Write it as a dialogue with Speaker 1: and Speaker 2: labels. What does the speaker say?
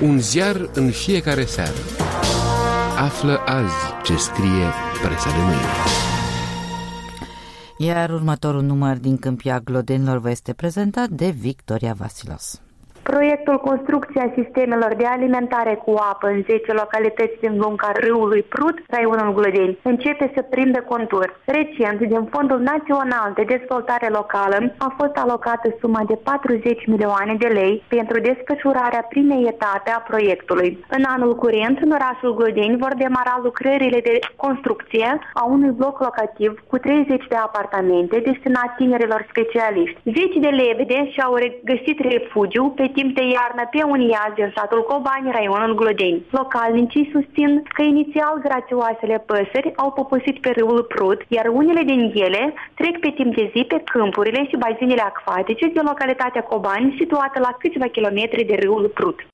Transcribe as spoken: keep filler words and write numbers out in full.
Speaker 1: Un ziar în fiecare seară. Află azi ce scrie presa de mâine.
Speaker 2: Iar următorul număr din Câmpia Glodenilor vă este prezentat de Victoria Vasilos.
Speaker 3: Proiectul Construcția sistemelor de alimentare cu apă în zece localități din lunga râului Prut, raionul Glodeni, începe să prindă contur. Recent, din Fondul Național de Dezvoltare Locală, a fost alocată suma de patruzeci milioane de lei pentru desfășurarea primei etape a proiectului. În anul curent, în orașul Glodeni vor demara lucrările de construcție a unui bloc locativ cu treizeci de apartamente destinat tinerilor specialiști. Zeci de lebede și-au găsit refugiu pe timp de iarnă pe un iaz din satul Cobani, raionul Glodeni. Localnicii susțin că inițial grațioasele păsări au poposit pe râul Prut, iar unele din ele trec pe timp de zi pe câmpurile și bazinele acvatice din localitatea Cobani, situată la câțiva kilometri de râul Prut.